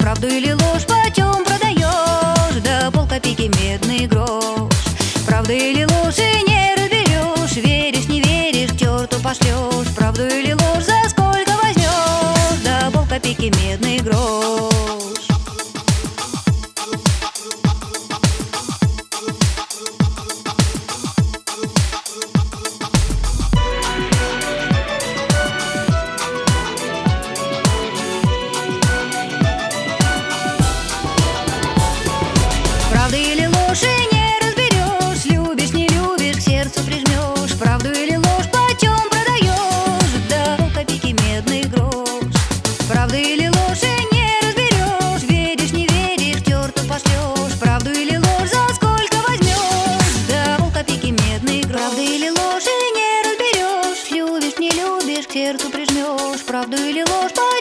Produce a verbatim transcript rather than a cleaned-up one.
Правду или ложь почем продаешь? Да полкопейки медный грош. Правду или ложь и не разберешь. Веришь, не веришь, к черту пошлешь. Правду или ложь за сколько возьмешь? Да полкопейки медный грош. Правду или ложь и не разберешь. Любишь, не любишь, к сердцу прижмешь. Правду или ложь почем продаешь? Да полкопейки медный грош. Правду или ложь и не разберешь. Веришь, не веришь, к черту пошлешь. Правду или ложь за сколько возьмешь? Да полкопейки медный грош. Правду или ложь и не разберешь. Любишь, не любишь, к сердцу прижмешь. Правду или ложь